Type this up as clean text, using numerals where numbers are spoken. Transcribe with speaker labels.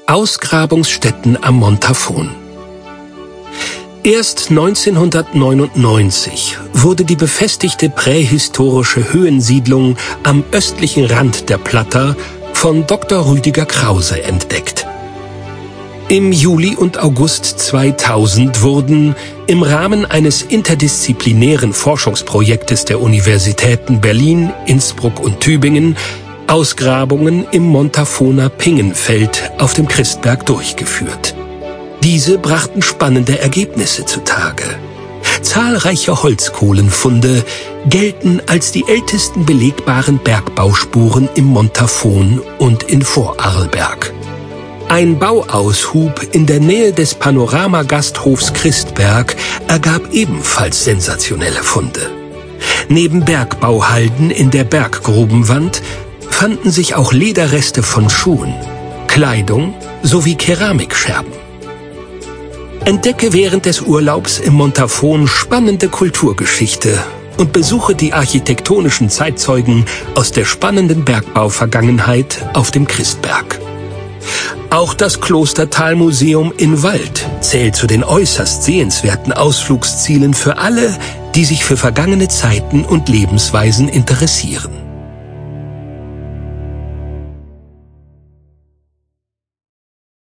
Speaker 1: Ausgrabungsstätten am Montafon. Erst 1999 wurde die befestigte prähistorische Höhensiedlung am östlichen Rand der Plata von Dr. Rüdiger Krause entdeckt. Im Juli und August 2000 wurden im Rahmen eines interdisziplinären Forschungsprojektes der Universitäten Berlin, Innsbruck und Tübingen Ausgrabungen im Montafoner Pingenfeld auf dem Christberg durchgeführt. Diese brachten spannende Ergebnisse zutage. Zahlreiche Holzkohlenfunde gelten als die ältesten belegbaren Bergbauspuren im Montafon und in Vorarlberg. Ein Bauaushub in der Nähe des Panoramagasthofs Christberg ergab ebenfalls sensationelle Funde. Neben Bergbauhalden in der Berggrubenwand fanden sich auch Lederreste von Schuhen, Kleidung sowie Keramikscherben. Entdecke während des Urlaubs im Montafon spannende Kulturgeschichte und besuche die architektonischen Zeitzeugen aus der spannenden Bergbauvergangenheit auf dem Christberg. Auch das Klostertalmuseum in Wald zählt zu den äußerst sehenswerten Ausflugszielen für alle, die sich für vergangene Zeiten und Lebensweisen interessieren.